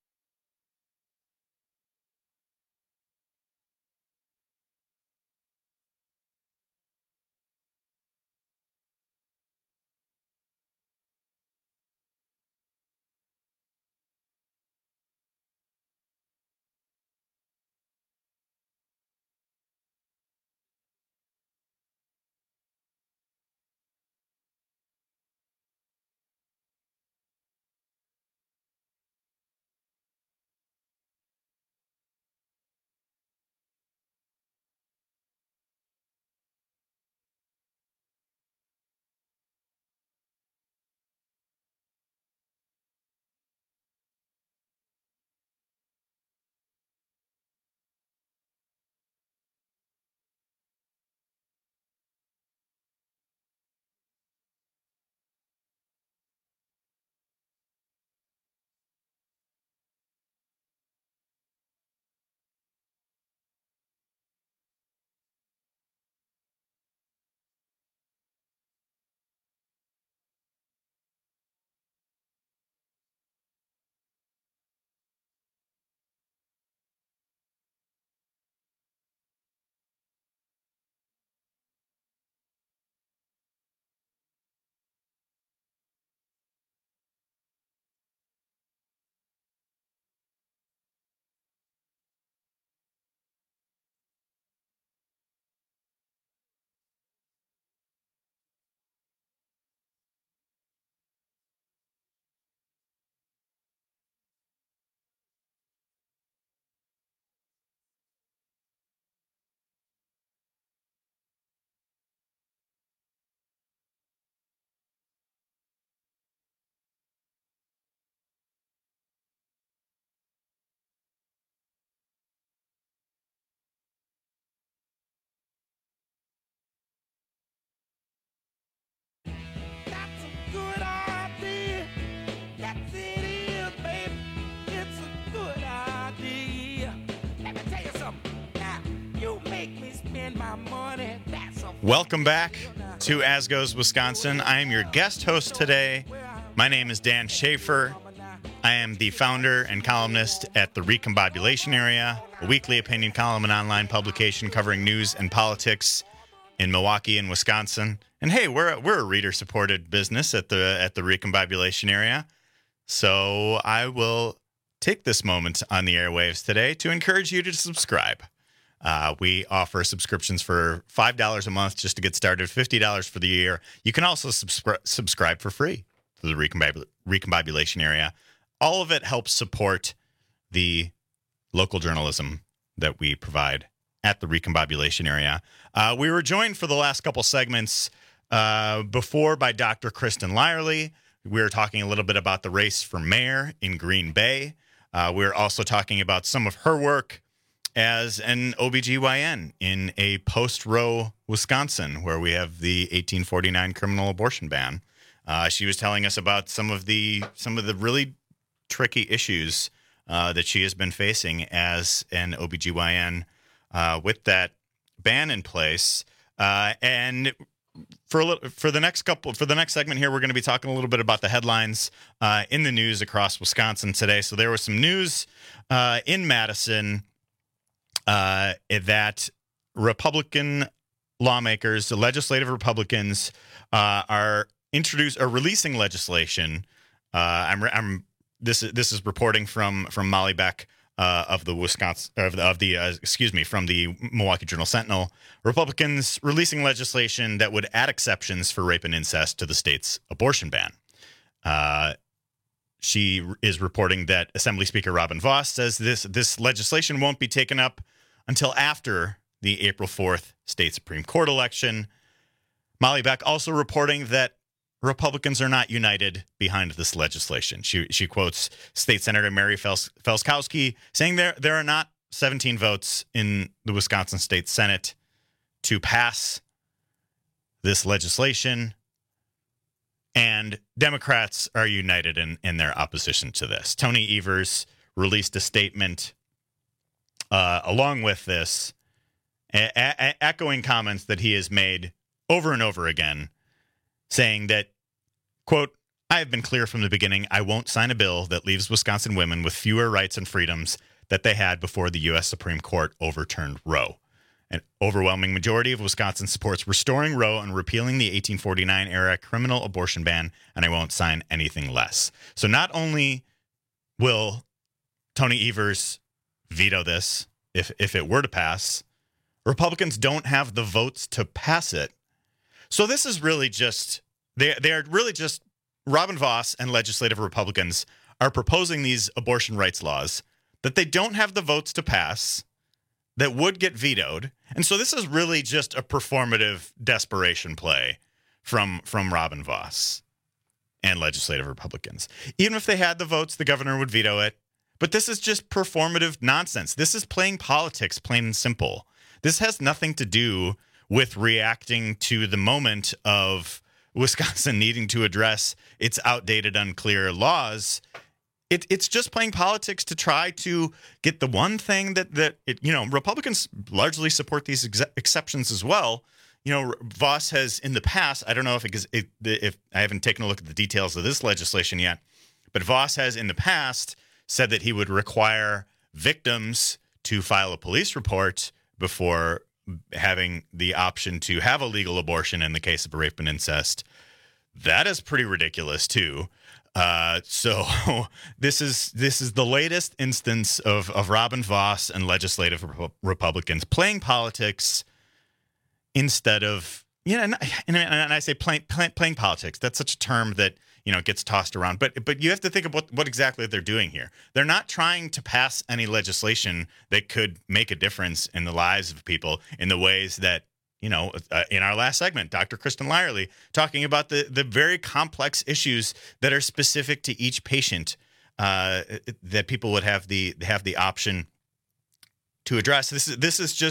You make me spend my money. That's a Welcome back to As Goes Wisconsin. I am your guest host today. My name is Dan Schaefer. I am the founder and columnist at the Recombobulation Area, a weekly opinion column and online publication covering news and politics in Milwaukee and Wisconsin. And hey, we're a reader-supported business at the Recombobulation Area. So I will take this moment on the airwaves today to encourage you to subscribe. We offer subscriptions for $5 a month just to get started, $50 for the year. You can also subscribe for free to the Recombobulation Area. All of it helps support the local journalism that we provide at the Recombobulation Area. We were joined for the last couple segments before by Dr. Kristen Lyerly. We were talking a little bit about the race for mayor in Green Bay. We're also talking about some of her work as an OBGYN in a post-Roe Wisconsin, where we have the 1849 criminal abortion ban. She was telling us about some of the really tricky issues that she has been facing as an OBGYN with that ban in place. And for the next segment here, we're going to be talking a little bit about the headlines in the news across Wisconsin today. So there was some news in Madison that Republican lawmakers, the legislative Republicans, are releasing legislation. This is reporting from Molly Beck of the from the Milwaukee Journal Sentinel. Republicans releasing legislation that would add exceptions for rape and incest to the state's abortion ban. She is reporting that Assembly Speaker Robin Vos says this legislation won't be taken up until after the April 4th state Supreme Court election. Molly Beck also reporting that Republicans are not united behind this legislation. She quotes State Senator Mary Felskowski saying there are not 17 votes in the Wisconsin State Senate to pass this legislation, and Democrats are united in their opposition to this. Tony Evers released a statement along with this, echoing comments that he has made over and over again, saying that, quote, "I have been clear from the beginning, I won't sign a bill that leaves Wisconsin women with fewer rights and freedoms that they had before the U.S. Supreme Court overturned Roe. An overwhelming majority of Wisconsin supports restoring Roe and repealing the 1849-era criminal abortion ban, and I won't sign anything less." So not only will Tony Evers veto this if it were to pass, Republicans don't have the votes to pass it. So this is really just, they are really just, Robin Vos and legislative Republicans are proposing these abortion rights laws that they don't have the votes to pass, that would get vetoed. And so this is really just a performative desperation play from Robin Vos and legislative Republicans. Even if they had the votes, the governor would veto it. But this is just performative nonsense. This is playing politics, plain and simple. This has nothing to do with reacting to the moment of Wisconsin needing to address its outdated, unclear laws. It's just playing politics to try to get the one thing that Republicans largely support these exceptions as well. Vos has in the past, I don't know if I haven't taken a look at the details of this legislation yet, but Vos has in the past said that he would require victims to file a police report before having the option to have a legal abortion in the case of rape and incest. That is pretty ridiculous too. So this is the latest instance of Robin Vos and legislative Republicans playing politics instead of, and I say playing politics. That's such a term that gets tossed around. But you have to think of what exactly they're doing here. They're not trying to pass any legislation that could make a difference in the lives of people in the ways that, in our last segment, Dr. Kristen Lyerly talking about the very complex issues that are specific to each patient that people would have the option to address. This is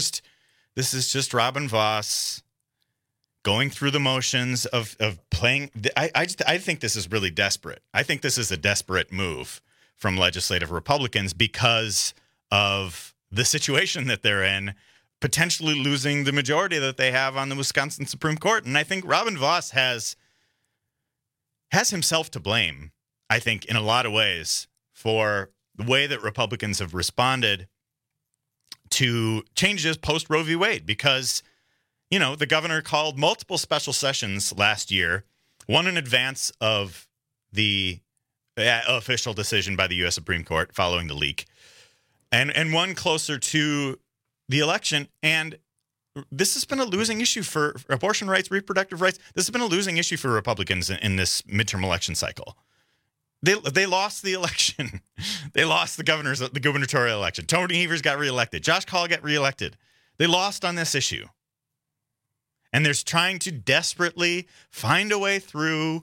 just Robin Vos going through the motions of playing. I think this is really desperate. I think this is a desperate move from legislative Republicans because of the situation that they're in potentially losing the majority that they have on the Wisconsin Supreme Court. And I think Robin Vos has himself to blame, I think, in a lot of ways for the way that Republicans have responded to changes post Roe v. Wade, because, the governor called multiple special sessions last year, one in advance of the official decision by the U.S. Supreme Court following the leak, and one closer to the election. And this has been a losing issue for abortion rights, reproductive rights. This has been a losing issue for Republicans in this midterm election cycle. They lost the election. They lost the gubernatorial election. Tony Evers got reelected. Josh Kaul got reelected. They lost on this issue. And they're trying to desperately find a way through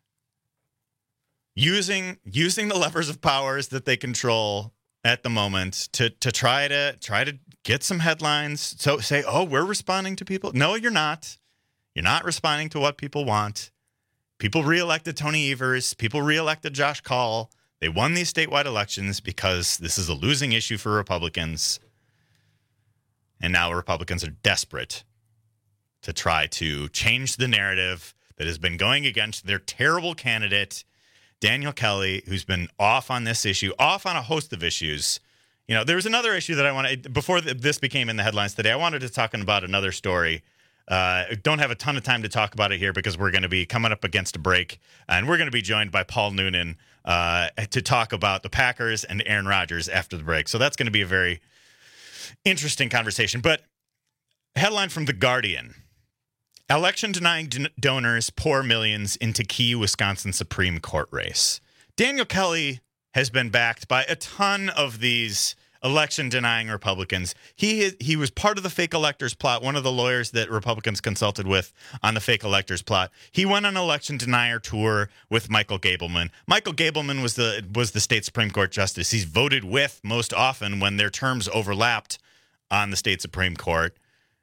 using the levers of powers that they control at the moment to try to get some headlines. So say, oh, we're responding to people. No, you're not. You're not responding to what people want. People reelected Tony Evers. People reelected Josh Kaul. They won these statewide elections because this is a losing issue for Republicans. And now Republicans are desperate to try to change the narrative that has been going against their terrible candidate, Daniel Kelly, who's been off on this issue, off on a host of issues. There was another issue that I wanted, before this became in the headlines today, I wanted to talk about another story. Don't have a ton of time to talk about it here because we're going to be coming up against a break, and we're going to be joined by Paul Noonan to talk about the Packers and Aaron Rodgers after the break. So that's going to be a very interesting conversation. But headline from The Guardian: election-denying donors pour millions into key Wisconsin Supreme Court race. Daniel Kelly has been backed by a ton of these election-denying Republicans. He was part of the fake electors plot, one of the lawyers that Republicans consulted with on the fake electors plot. He went on an election denier tour with Michael Gableman. Michael Gableman was the state Supreme Court justice he's voted with most often when their terms overlapped on the state Supreme Court.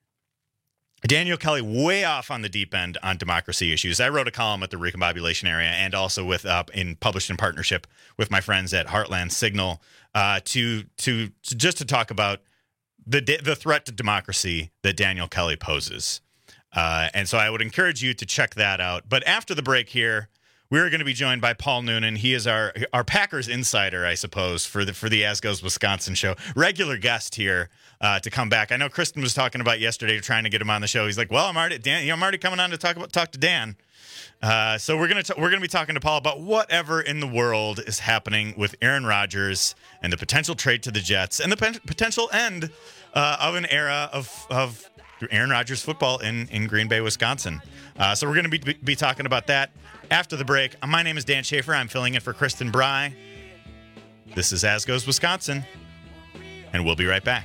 Daniel Kelly way off on the deep end on democracy issues. I wrote a column at the Recombobulation Area and also published in partnership with my friends at Heartland Signal to talk about the threat to democracy that Daniel Kelly poses. And so I would encourage you to check that out. But after the break here, we're going to be joined by Paul Noonan. He is our Packers insider, I suppose, for the As Goes Wisconsin show. Regular guest here to come back. I know Kristen was talking about yesterday, trying to get him on the show. He's like, "Well, I'm already coming on to talk to Dan." So we're gonna be talking to Paul about whatever in the world is happening with Aaron Rodgers and the potential trade to the Jets and the potential end of an era of Aaron Rodgers football in Green Bay, Wisconsin. So we're going to be talking about that after the break. My name is Dan Schaefer. I'm filling in for Kristen Bry. This is As Goes Wisconsin, and we'll be right back.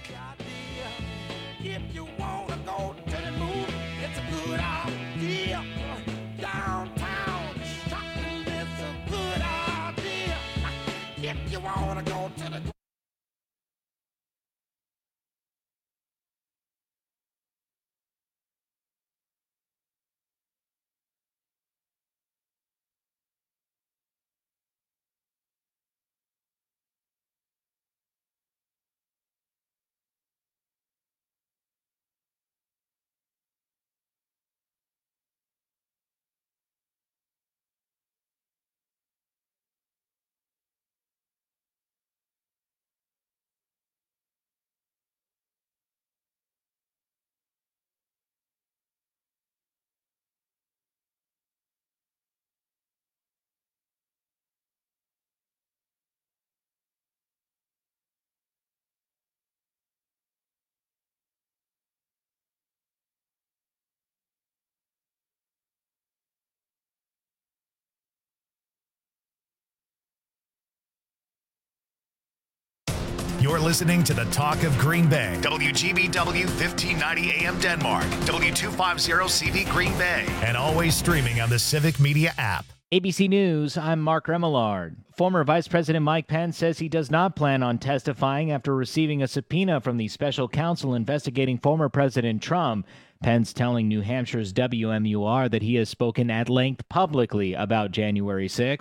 You're listening to the Talk of Green Bay. WGBW 1590 AM Denmark. W250CV Green Bay. And always streaming on the Civic Media app. ABC News, I'm Mark Remillard. Former Vice President Mike Pence says he does not plan on testifying after receiving a subpoena from the special counsel investigating former President Trump. Pence telling New Hampshire's WMUR that he has spoken at length publicly about January 6th.